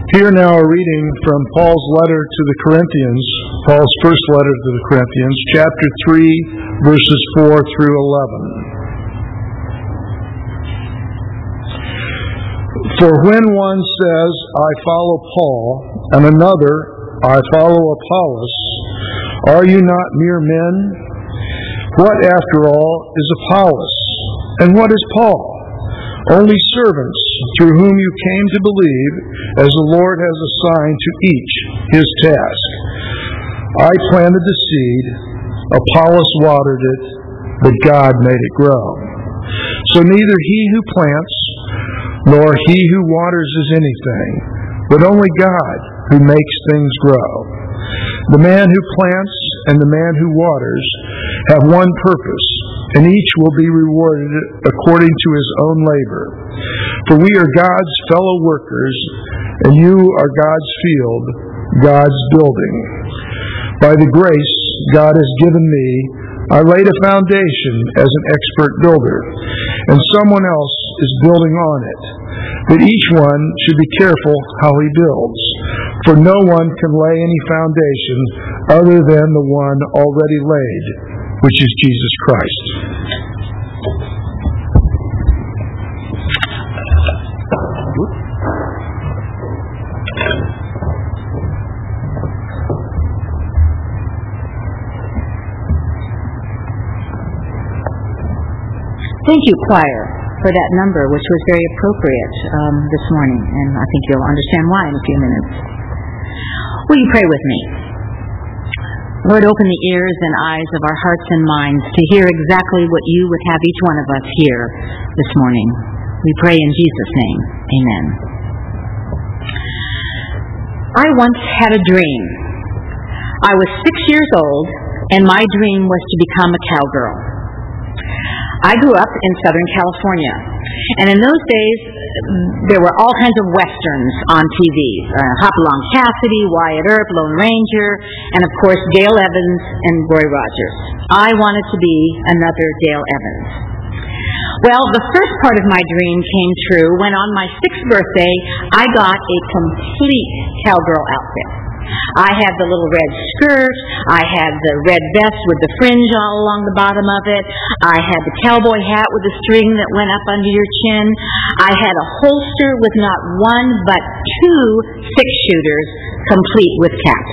Hear now a reading from Paul's letter to the Corinthians, Paul's first letter to the Corinthians, chapter 3, verses 4 through 11. For when one says, I follow Paul, and another, I follow Apollos, are you not mere men? What, after all, is Apollos? And what is Paul? Only servants through whom you came to believe, as the Lord has assigned to each his task. I planted the seed, Apollos watered it, but God made it grow. So neither he who plants nor he who waters is anything, but only God who makes things grow. The man who plants and the man who waters have one purpose, and each will be rewarded according to his own labor. For we are God's fellow workers, and you are God's field, God's building. By the grace God has given me, I laid a foundation as an expert builder, and someone else is building on it. But each one should be careful how he builds, for no one can lay any foundation other than the one already laid, which is Jesus Christ. Thank you, choir, for that number, which was very appropriate this morning, and I think you'll understand why in a few minutes. Will you pray with me? Lord, open the ears and eyes of our hearts and minds to hear exactly what you would have each one of us hear this morning. We pray in Jesus' name. Amen. I once had a dream. I was 6 years old, and my dream was to become a cowgirl. I grew up in Southern California, and in those days there were all kinds of westerns on TV. Hopalong Cassidy, Wyatt Earp, Lone Ranger, and of course Dale Evans and Roy Rogers. I wanted to be another Dale Evans. Well, the first part of my dream came true when on my 6th birthday I got a complete cowgirl outfit. I had the little red skirt, I had the red vest with the fringe all along the bottom of it, I had the cowboy hat with the string that went up under your chin, I had a holster with not one but 2 six-shooters complete with caps.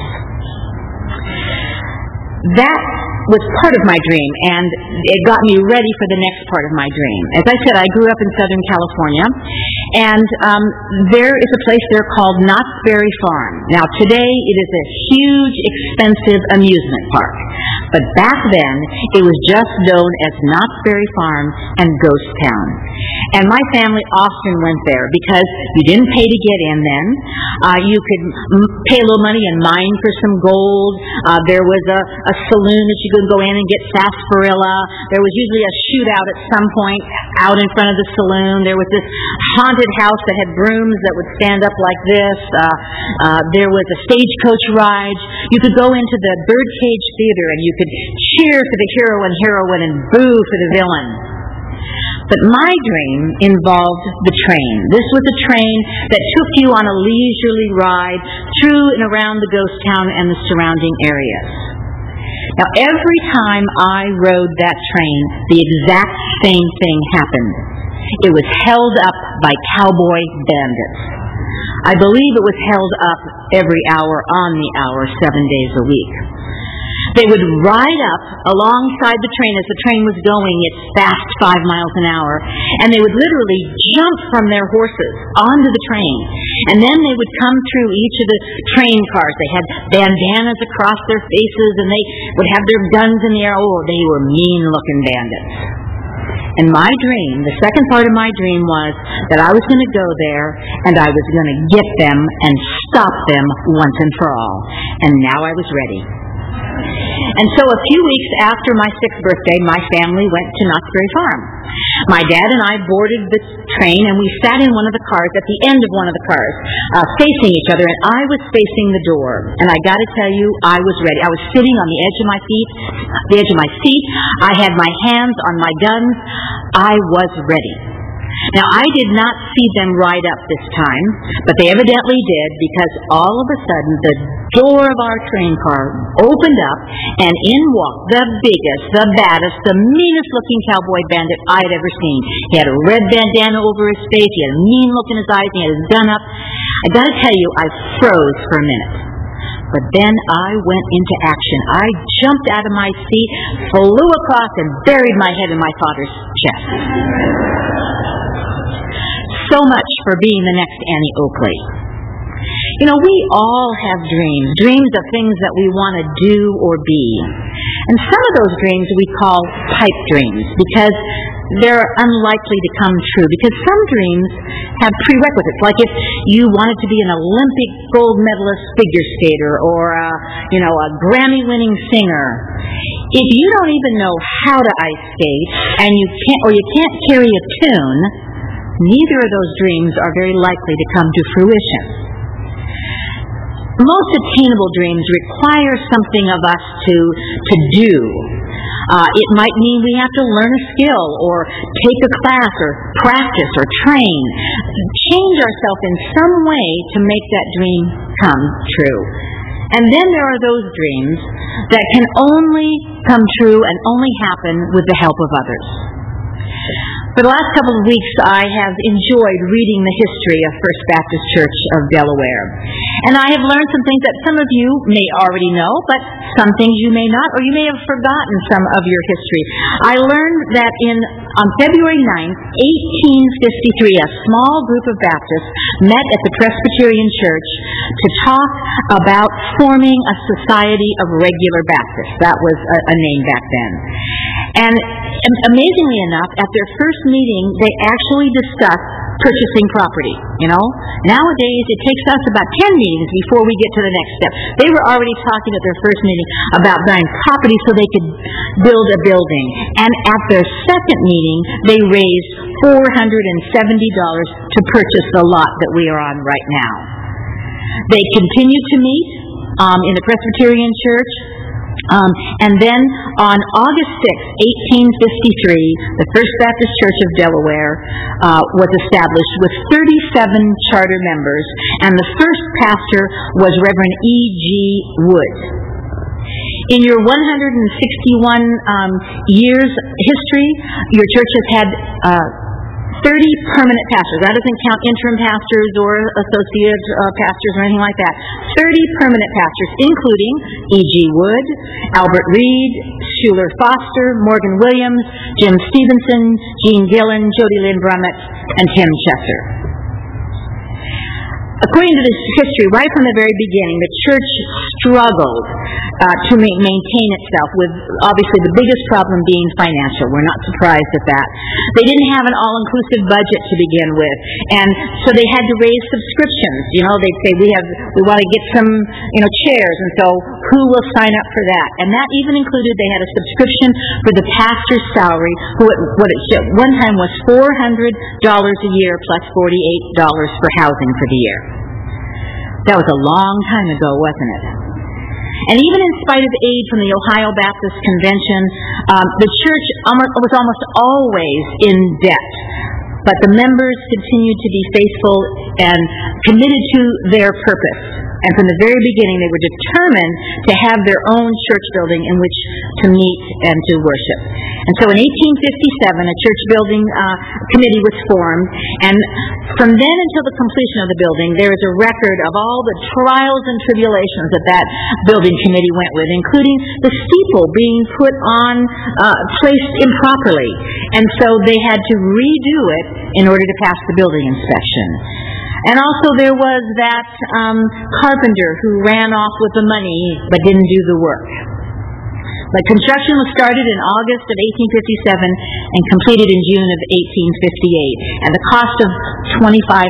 That was part of my dream, and it got me ready for the next part of my dream. As I said, I grew up in Southern California, and there is a place there called Knott's Berry Farm. Now, today it is a huge, expensive amusement park, but back then it was just known as Knott's Berry Farm and Ghost Town. And my family often went there because you didn't pay to get in then. You could pay a little money and mine for some gold. There was a saloon that you could go in and get sarsaparilla. There was usually a shootout at some point out in front of the saloon. There was this haunted house that had brooms that would stand up like this. There was a stagecoach ride. You could go into the Birdcage Theater and you could cheer for the hero and heroine and boo for the villain. But my dream involved the train. This was a train that took you on a leisurely ride through and around the ghost town and the surrounding areas. Now, every time I rode that train, the exact same thing happened. It was held up by cowboy bandits. I believe it was held up every hour on the hour, 7 days a week. They would ride up alongside the train as the train was going its fast 5 miles an hour, and they would literally jump from their horses onto the train. And then they would come through each of the train cars. They had bandanas across their faces, and they would have their guns in the air. Oh, they were mean-looking bandits. And my dream, the second part of my dream was that I was going to go there, and I was going to get them and stop them once and for all. And now I was ready. And so a few weeks after my 6th birthday, my family went to Knott's Berry Farm. My dad and I boarded the train, and we sat in one of the cars, at the end of one of the cars, facing each other, and I was facing the door. And I got to tell you, I was ready. I was sitting on the edge of my seat. I had my hands on my guns. I was ready. Now, I did not see them ride up this time, but they evidently did, because all of a sudden the door of our train car opened up and in walked the biggest, the baddest, the meanest looking cowboy bandit I had ever seen. He had a red bandana over his face, he had a mean look in his eyes, he had his gun up. I gotta tell you, I froze for a minute. But then I went into action. I jumped out of my seat, flew across, and buried my head in my father's chest. So much for being the next Annie Oakley. You know, we all have dreams of things that we want to do or be. And some of those dreams we call pipe dreams, because they're unlikely to come true, because some dreams have prerequisites, like if you wanted to be an Olympic gold medalist figure skater or a Grammy-winning singer. If you don't even know how to ice skate and you can't carry a tune, neither of those dreams are very likely to come to fruition. Most attainable dreams require something of us to do. It might mean we have to learn a skill or take a class or practice or train, change ourselves in some way to make that dream come true. And then there are those dreams that can only come true and only happen with the help of others. For the last couple of weeks, I have enjoyed reading the history of First Baptist Church of Delaware. And I have learned some things that some of you may already know, but some things you may not, or you may have forgotten some of your history. I learned that on February 9th, 1853, a small group of Baptists met at the Presbyterian Church to talk about forming a society of regular Baptists. That was a name back then. And amazingly enough, at their first meeting, they actually discussed purchasing property. Nowadays it takes us about 10 meetings before we get to the next step. They were already talking at their first meeting about buying property so they could build a building. And at their second meeting, they raised $470 to purchase the lot that we are on right now. They continued to meet in the Presbyterian Church. And then on August 6, 1853, the First Baptist Church of Delaware was established with 37 charter members, and the first pastor was Reverend E.G. Wood. In your 161 years history, your church has had 30 permanent pastors. That doesn't count interim pastors or associate pastors or anything like that. 30 permanent pastors, including E.G. Wood, Albert Reed, Schuler Foster, Morgan Williams, Jim Stevenson, Gene Gillen, Jody Lynn Brummett, and Tim Chesser. According to this history, right from the very beginning, the church struggled to maintain itself, with obviously the biggest problem being financial. We're not surprised at that. They didn't have an all-inclusive budget to begin with, and so they had to raise subscriptions. They'd say, we want to get some chairs, and so who will sign up for that? And that even included, they had a subscription for the pastor's salary, who at one time was $400 a year plus $48 for housing for the year. That was a long time ago, wasn't it? And even in spite of aid from the Ohio Baptist Convention, the church was almost always in debt. But the members continued to be faithful and committed to their purpose. And from the very beginning, they were determined to have their own church building in which to meet and to worship. And so in 1857, a church building committee was formed. And from then until the completion of the building, there is a record of all the trials and tribulations that building committee went with, including the steeple being placed improperly. And so they had to redo it in order to pass the building inspection. And also there was that carpenter who ran off with the money but didn't do the work. But construction was started in August of 1857 and completed in June of 1858 at the cost of $2,500.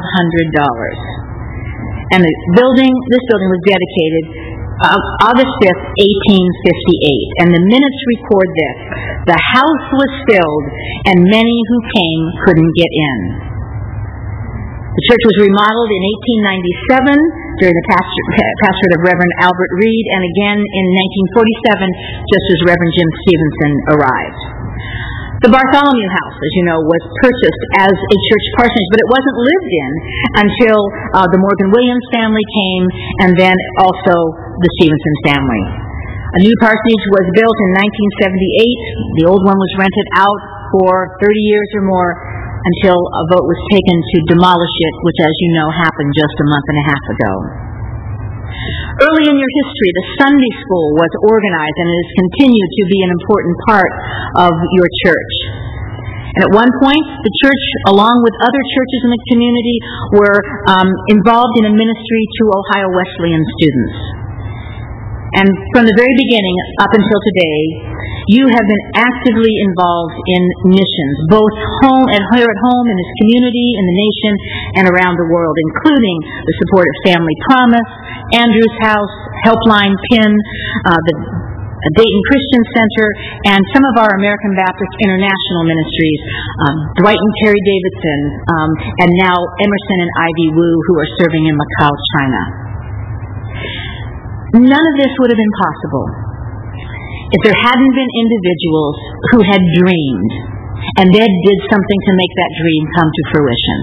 And this building was dedicated August 5th, 1858. And the minutes record this: the house was filled and many who came couldn't get in. The church was remodeled in 1897 during the pastorate of Reverend Albert Reed, and again in 1947 just as Reverend Jim Stevenson arrived. The Bartholomew House, as you know, was purchased as a church parsonage, but it wasn't lived in until the Morgan Williams family came, and then also the Stevenson family. A new parsonage was built in 1978. The old one was rented out for 30 years or more until a vote was taken to demolish it, which, as you know, happened just a month and a half ago. Early in your history, the Sunday school was organized and it has continued to be an important part of your church. And at one point, the church, along with other churches in the community, were involved in a ministry to Ohio Wesleyan students. And from the very beginning up until today, you have been actively involved in missions, both here at home, in this community, in the nation, and around the world, including the support of Family Promise, Andrew's House, Helpline PIN, the Dayton Christian Center, and some of our American Baptist International ministries, Dwight and Terry Davidson, and now Emerson and Ivy Wu, who are serving in Macau, China. None of this would have been possible if there hadn't been individuals who had dreamed and then did something to make that dream come to fruition.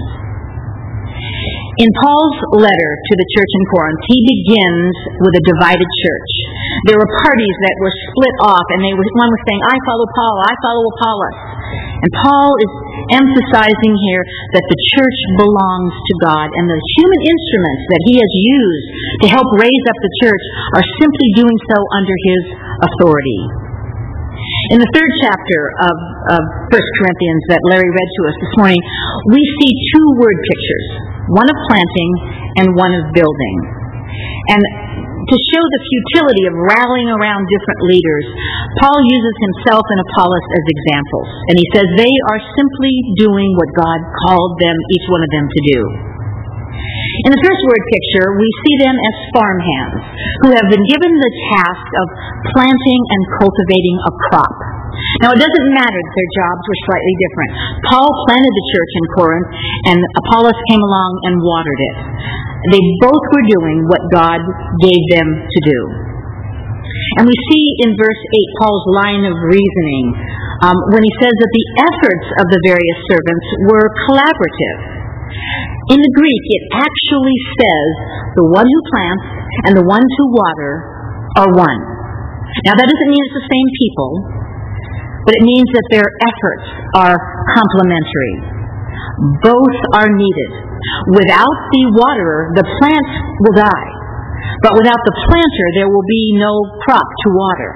In Paul's letter to the church in Corinth, he begins with a divided church. There were parties that were split off, and one was saying, I follow Paul, I follow Apollos. And Paul is emphasizing here that the church belongs to God, and the human instruments that he has used to help raise up the church are simply doing so under his authority. In the 3rd chapter of 1 Corinthians that Larry read to us this morning, we see 2 word pictures, one of planting and one of building. And to show the futility of rallying around different leaders, Paul uses himself and Apollos as examples. And he says they are simply doing what God called them, each one of them, to do. In the first word picture, we see them as farmhands who have been given the task of planting and cultivating a crop. Now, it doesn't matter that their jobs were slightly different. Paul planted the church in Corinth, and Apollos came along and watered it. They both were doing what God gave them to do. And we see in verse 8 Paul's line of reasoning when he says that the efforts of the various servants were collaborative. In the Greek, it actually says the one who plants and the one who water are one. Now, that doesn't mean it's the same people, but it means that their efforts are complementary. Both are needed. Without the waterer, the plant will die. But without the planter, there will be no crop to water.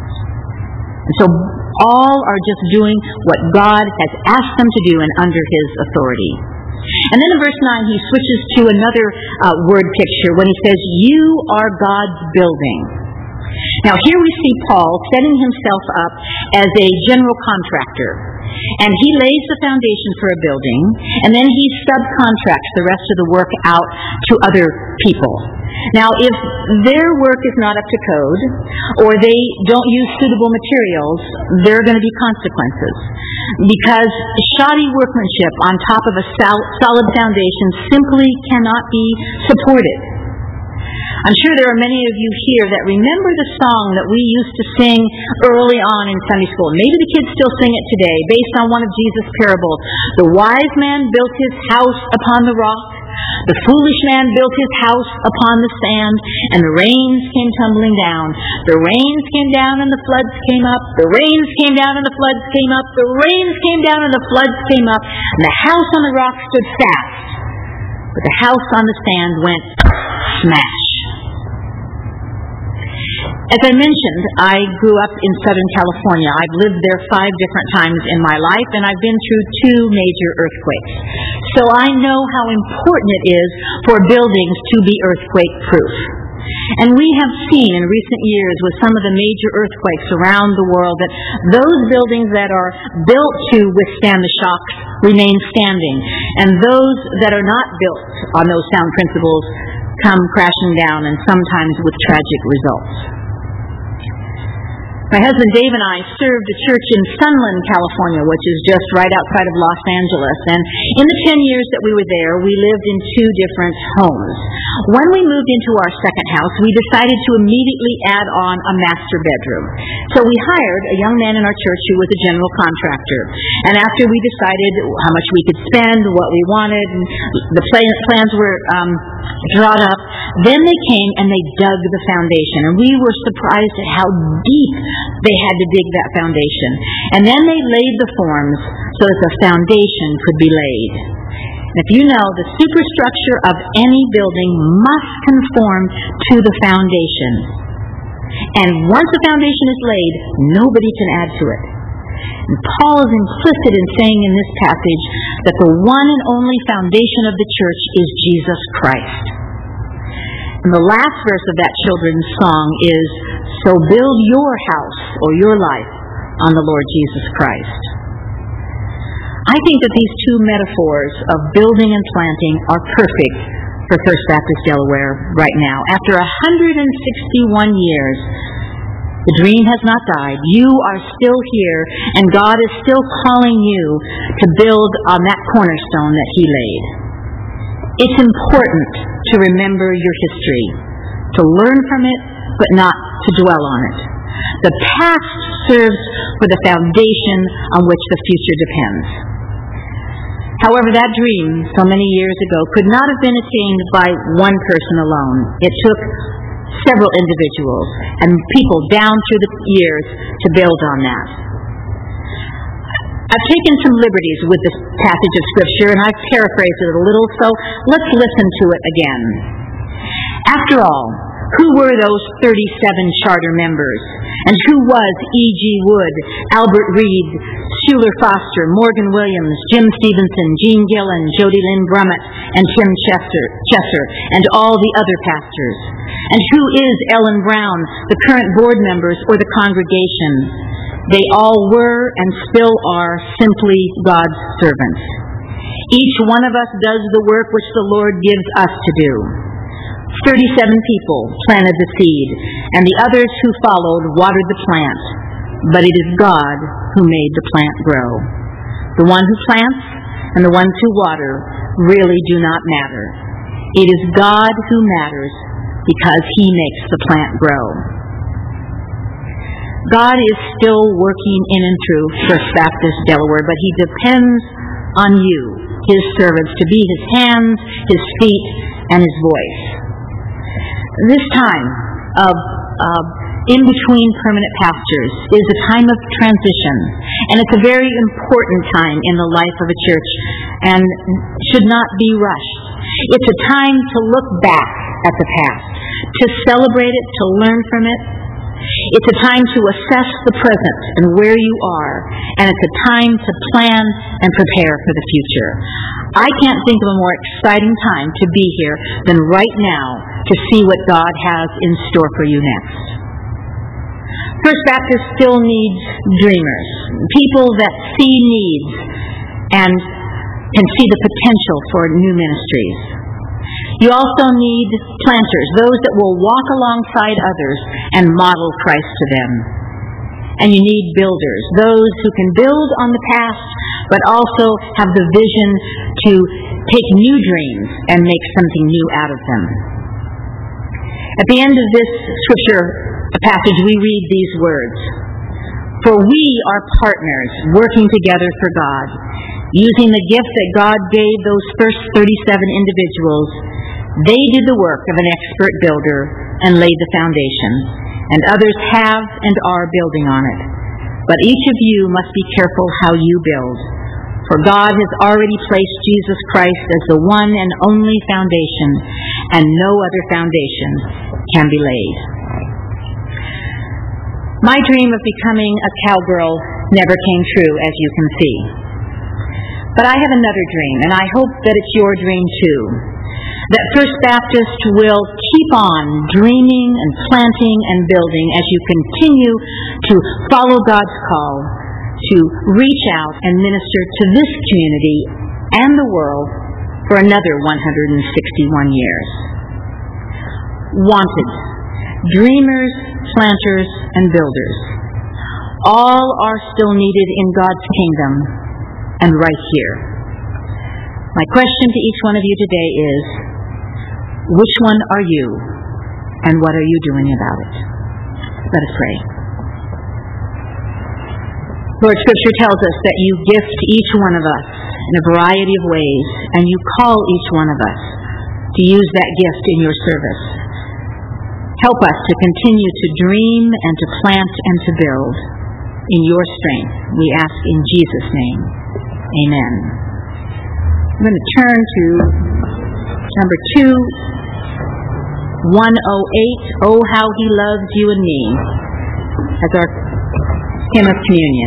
And so all are just doing what God has asked them to do and under his authority. And then in verse 9, he switches to another word picture when he says, you are God's building. Now here we see Paul setting himself up as a general contractor. And he lays the foundation for a building, and then he subcontracts the rest of the work out to other people. Now, if their work is not up to code, or they don't use suitable materials, there are going to be consequences. Because shoddy workmanship on top of a solid foundation simply cannot be supported. I'm sure there are many of you here that remember the song that we used to sing early on in Sunday school. Maybe the kids still sing it today, based on one of Jesus' parables. The wise man built his house upon the rock. The foolish man built his house upon the sand, and the rains came tumbling down. The rains came down and the floods came up. The rains came down and the floods came up. The rains came down and the floods came up. And the house on the rock stood fast. But the house on the sand went smash. As I mentioned, I grew up in Southern California. I've lived there 5 different times in my life, and I've been through 2 major earthquakes. So I know how important it is for buildings to be earthquake-proof. And we have seen in recent years with some of the major earthquakes around the world that those buildings that are built to withstand the shocks remain standing, and those that are not built on those sound principles come crashing down, and sometimes with tragic results. My husband Dave and I served a church in Sunland, California, which is just right outside of Los Angeles. And in the 10 years that we were there, we lived in 2 different homes. When we moved into our second house, we decided to immediately add on a master bedroom. So we hired a young man in our church who was a general contractor. And after we decided how much we could spend, what we wanted, and the plans were drawn up, then they came and they dug the foundation. And we were surprised at how deep they had to dig that foundation. And then they laid the forms so that the foundation could be laid. And if you know, the superstructure of any building must conform to the foundation. And once the foundation is laid, nobody can add to it. And Paul is implicit in saying in this passage that the one and only foundation of the church is Jesus Christ. And the last verse of that children's song is, "So build your house or your life on the Lord Jesus Christ." I think that these two metaphors of building and planting are perfect for First Baptist Delaware right now. After 161 years, the dream has not died. You are still here, and God is still calling you to build on that cornerstone that He laid. It's important to remember your history, to learn from it, but not to dwell on it. The past serves for the foundation on which the future depends. However, that dream, so many years ago, could not have been attained by one person alone. It took several individuals and people down through the years to build on that. I've taken some liberties with this passage of Scripture, and I've paraphrased it a little, so let's listen to it again. After all, who were those 37 charter members? And who was E.G. Wood, Albert Reed, Schuler Foster, Morgan Williams, Jim Stevenson, Gene Gillen, Jody Lynn Brummett, and Tim Chesser, and all the other pastors? And who is Ellen Brown, the current board members or the congregation? They all were and still are simply God's servants. Each one of us does the work which the Lord gives us to do. 37 people planted the seed, and the others who followed watered the plant. But it is God who made the plant grow. The one who plants and the ones who water really do not matter. It is God who matters because He makes the plant grow. God is still working in and through First Baptist Delaware, but He depends on you, His servants, to be His hands, His feet, and His voice. This time of in-between permanent pastors is a time of transition, and it's a very important time in the life of a church and should not be rushed. It's a time to look back at the past, to celebrate it, to learn from it. It's a time to assess the present and where you are, and it's a time to plan and prepare for the future. I can't think of a more exciting time to be here than right now to see what God has in store for you next. First Baptist still needs dreamers, people that see needs and can see the potential for new ministries. You also need planters, those that will walk alongside others and model Christ to them. And you need builders, those who can build on the past, but also have the vision to take new dreams and make something new out of them. At the end of this scripture passage, we read these words: "For we are partners working together for God, using the gift that God gave those first 37 individuals. They did the work of an expert builder and laid the foundation, and others have and are building on it. But each of you must be careful how you build. For God has already placed Jesus Christ as the one and only foundation, and no other foundation can be laid." My dream of becoming a cowgirl never came true, as you can see. But I have another dream, and I hope that it's your dream too. That First Baptist will keep on dreaming and planting and building as you continue to follow God's call to reach out and minister to this community and the world for another 161 years. Wanted, dreamers, planters, and builders. All are still needed in God's kingdom and right here. My question to each one of you today is, Which one are you, and what are you doing about it? Let us pray. Lord, Scripture tells us that you gift each one of us in a variety of ways, and you call each one of us to use that gift in your service. Help us to continue to dream and to plant and to build in your strength. We ask in Jesus' name. Amen. I'm going to turn to number 108, Oh How He Loves You and Me, as our hymn of communion.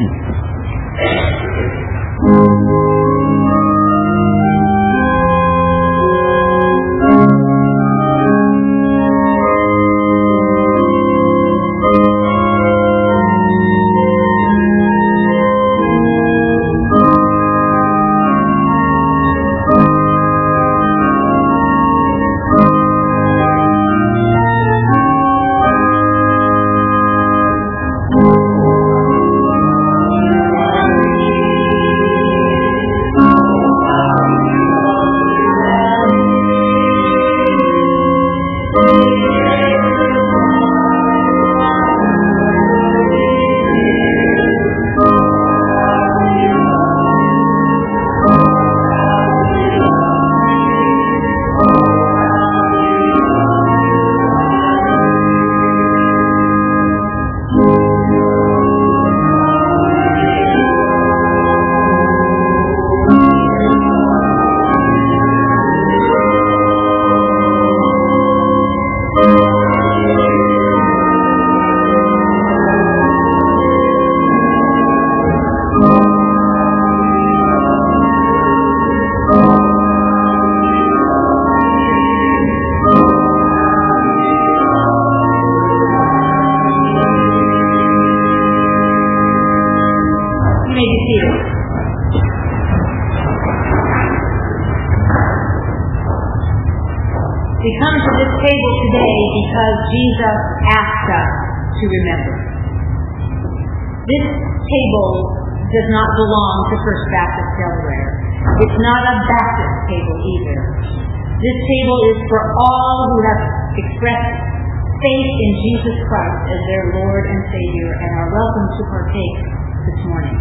We come to this table today because Jesus asked us to remember. This table does not belong to First Baptist Delaware. It's not a Baptist table either. This table is for all who have expressed faith in Jesus Christ as their Lord and Savior and are welcome to partake this morning.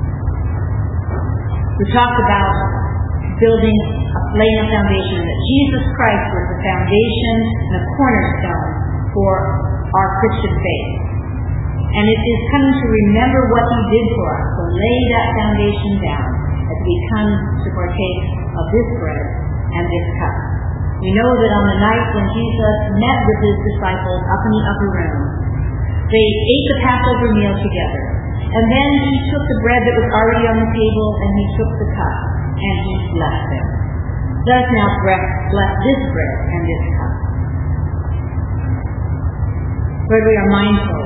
We talked about laying a foundation, that Jesus Christ was the foundation and the cornerstone for our Christian faith. And it is coming to remember what He did for us, to lay that foundation down as we come to partake of this bread and this cup. We know that on the night when Jesus met with His disciples up in the upper room, they ate the Passover meal together. And then He took the bread that was already on the table and He took the cup and He blessed them. Let us now bless this bread and this cup. Lord, we are mindful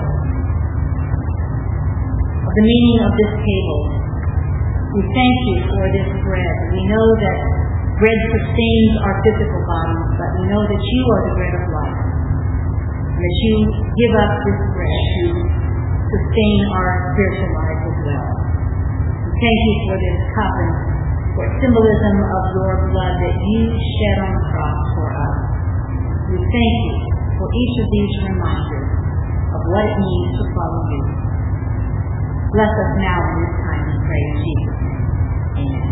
of the meaning of this table. We thank you for this bread. We know that bread sustains our physical bodies, but we know that you are the bread of life. And that you give us this bread to sustain our spiritual lives as well. We thank you for this cup and for symbolism of your blood that you shed on the cross for us. We thank you for each of these reminders of what it means to follow you. Bless us now in this time, we pray in Jesus' name. Amen.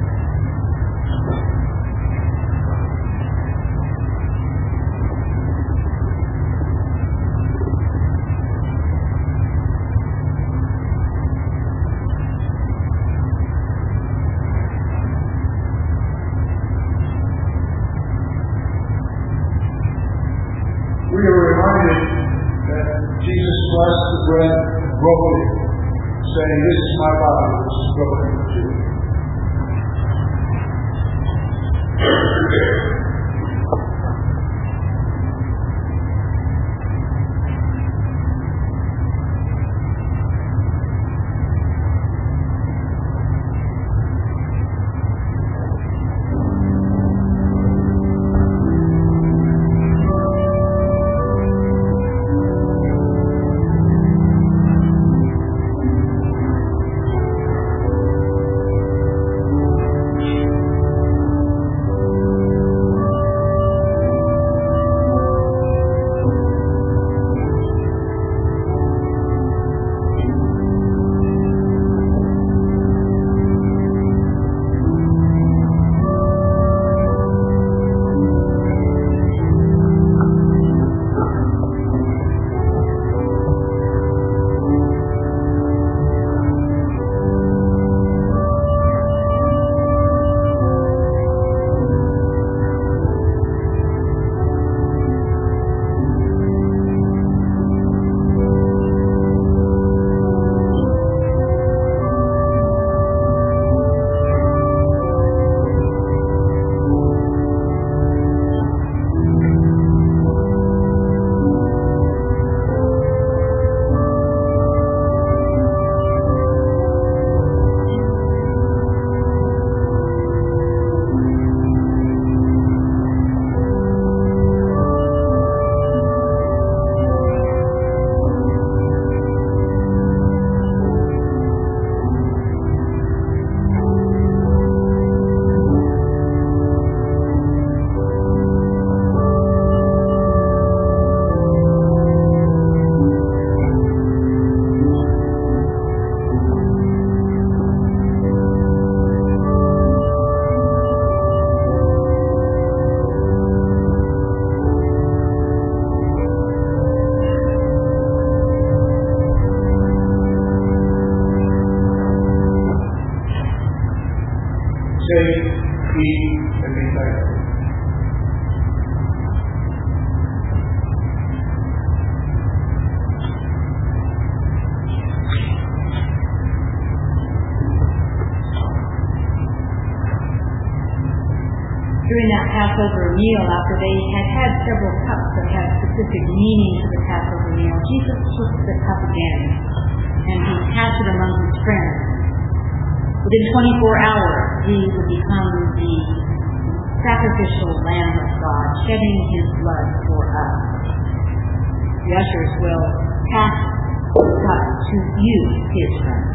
We are reminded that Jesus blessed the bread, broke it, saying, "This is my body, which is broken for you." Passover meal, after they had had several cups that had specific meaning to the Passover meal, Jesus took the cup again and he passed it among his friends. Within 24 hours, he would become the sacrificial Lamb of God, shedding his blood for us. The ushers will pass the cup to you, his friends.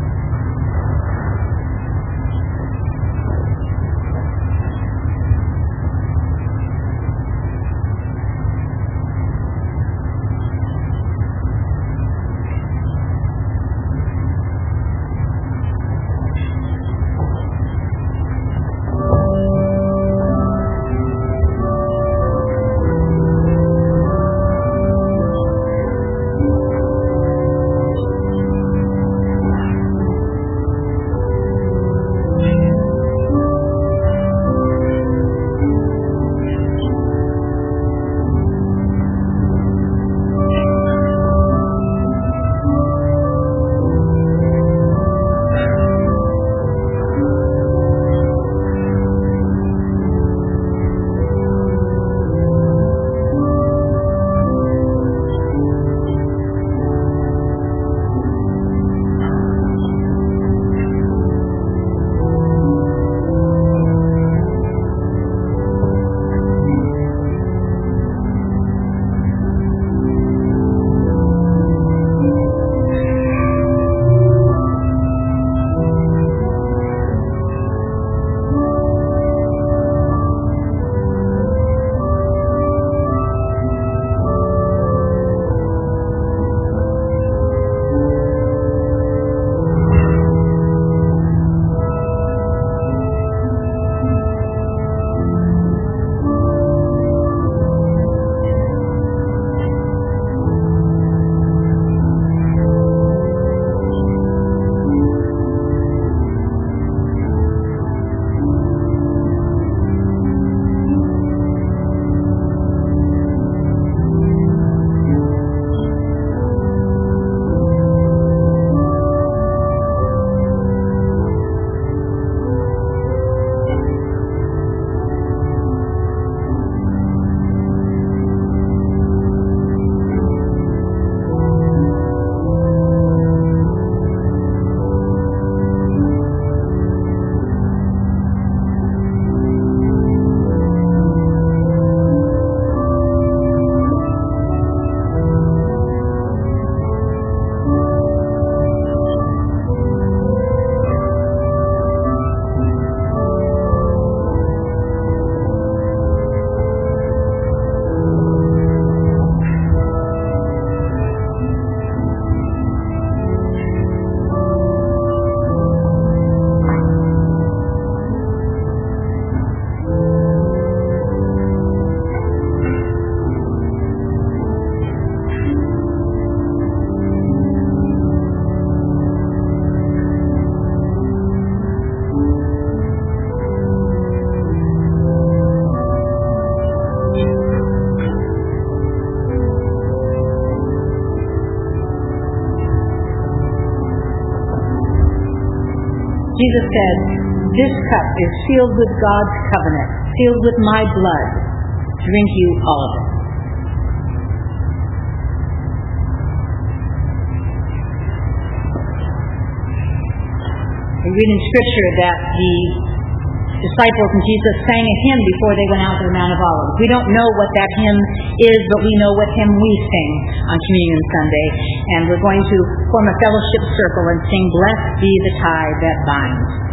Jesus said, "This cup is sealed with God's covenant, sealed with my blood. Drink you all of it." We read in Scripture that the disciples and Jesus sang a hymn before they went out to the Mount of Olives. We don't know what that hymn is, but we know what hymn we sing on Communion Sunday. And we're going to form a fellowship circle and sing, "Blessed be the tie that binds."